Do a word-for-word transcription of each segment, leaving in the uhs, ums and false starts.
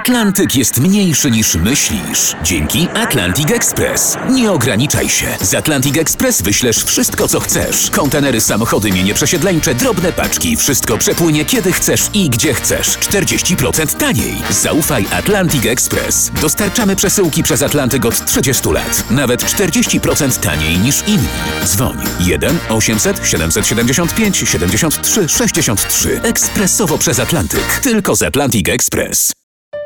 Atlantyk jest mniejszy niż myślisz. Dzięki Atlantic Express. Nie ograniczaj się. Z Atlantic Express wyślesz wszystko, co chcesz. Kontenery, samochody, mienie przesiedleńcze, drobne paczki. Wszystko przepłynie kiedy chcesz i gdzie chcesz. czterdzieści procent taniej. Zaufaj Atlantic Express. Dostarczamy przesyłki przez Atlantyk od trzydziestu lat. Nawet czterdzieści procent taniej niż inni. Dzwoń jeden osiemset siedemset siedemdziesiąt pięć siedemdziesiąt trzy sześćdziesiąt trzy. Ekspresowo przez Atlantyk. Tylko z Atlantic Express.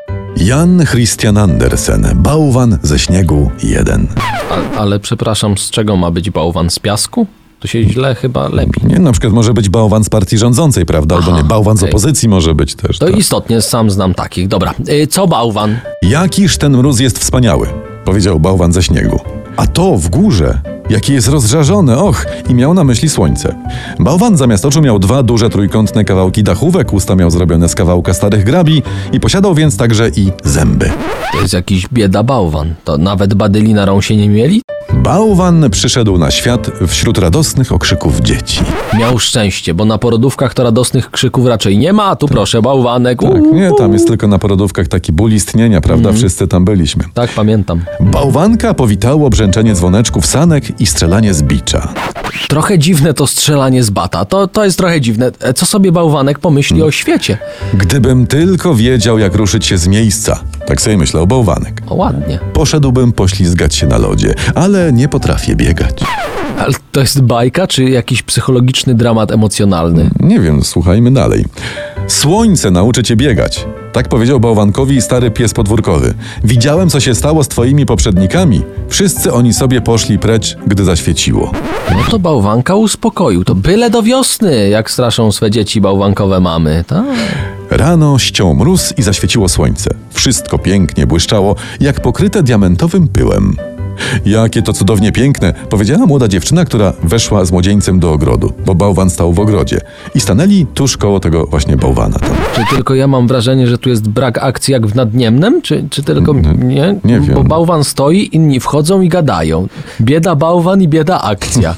Jan Christian Andersen. Bałwan ze śniegu jeden. A, ale przepraszam, z czego ma być bałwan? Z piasku? To się źle chyba lepi. Nie, na przykład może być bałwan z partii rządzącej, prawda? Aha, Albo nie, bałwan z okej. opozycji może być też. To tak. istotnie, sam znam takich. Dobra, yy, co bałwan? Jakiż ten mróz jest wspaniały, powiedział bałwan ze śniegu. A to w górze, jakie jest rozżarzone, och, i miał na myśli słońce. Bałwan zamiast oczu miał dwa duże trójkątne kawałki dachówek, usta miał zrobione z kawałka starych grabi i posiadał więc także i zęby. To jest jakiś bieda bałwan. To nawet badyli na rąsie nie mieli? Bałwan przyszedł na świat wśród radosnych okrzyków dzieci. Miał szczęście, bo na porodówkach to radosnych krzyków raczej nie ma, a tu proszę, bałwanek. Tak, nie, tam jest tylko na porodówkach taki ból istnienia, prawda? Mhm. Wszyscy tam byliśmy. Tak, pamiętam. Bałwanka powitało brzęczenie dzwoneczków sanek i strzelanie z bicza. Trochę dziwne to strzelanie z bata. To, to jest trochę dziwne. Co sobie bałwanek pomyśli o świecie? Gdybym tylko wiedział, jak ruszyć się z miejsca, tak sobie myślał bałwanek. O, ładnie. Poszedłbym poślizgać się na lodzie, ale nie potrafię biegać. Ale to jest bajka, czy jakiś psychologiczny dramat emocjonalny? Nie wiem, słuchajmy dalej. Słońce nauczy cię biegać. Tak powiedział bałwankowi stary pies podwórkowy. Widziałem, co się stało z twoimi poprzednikami. Wszyscy oni sobie poszli precz, gdy zaświeciło. No to bałwanka uspokoił. To byle do wiosny, jak straszą swe dzieci bałwankowe mamy. Tak. Rano ściął mróz i zaświeciło słońce. Wszystko pięknie błyszczało, jak pokryte diamentowym pyłem. Jakie to cudownie piękne, powiedziała młoda dziewczyna, która weszła z młodzieńcem do ogrodu, bo bałwan stał w ogrodzie. I stanęli tuż koło tego właśnie bałwana. Tam. Czy tylko ja mam wrażenie, że tu jest brak akcji jak w Nadniemnem? Czy, czy tylko nie? Nie wiem. Bo bałwan stoi, inni wchodzą i gadają. Bieda bałwan i bieda akcja.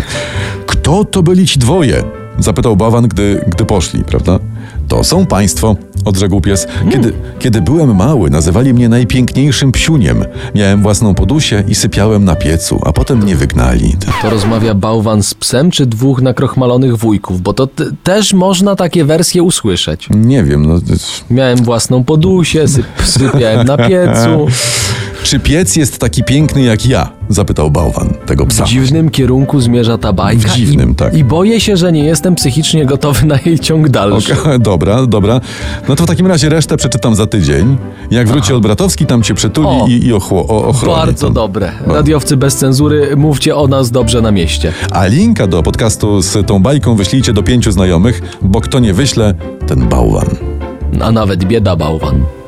Kto to byli ci dwoje? Zapytał bałwan, gdy, gdy poszli, prawda? To są państwo, odrzekł pies. Kiedy, kiedy byłem mały, nazywali mnie najpiękniejszym psiuniem. Miałem własną podusię i sypiałem na piecu, a potem mnie wygnali. To rozmawia bałwan z psem, czy dwóch nakrochmalonych wujków? Bo to t- też można takie wersje usłyszeć. Nie wiem, no... Miałem własną podusię, syp- sypiałem na piecu. Czy piec jest taki piękny jak ja? Zapytał bałwan tego psa. W dziwnym kierunku zmierza ta bajka. W dziwnym, i, tak. I boję się, że nie jestem psychicznie gotowy na jej ciąg dalszy. Okay, dobra, dobra. No to w takim razie resztę przeczytam za tydzień. Jak wróci Olbratowski, tam cię przytuli O, i, i ochło, o, ochroni. Bardzo tam. dobre. No. Radiowcy bez cenzury, mówcie o nas dobrze na mieście. A linka do podcastu z tą bajką wyślijcie do pięciu znajomych, bo kto nie wyśle, ten bałwan. A nawet bieda bałwan.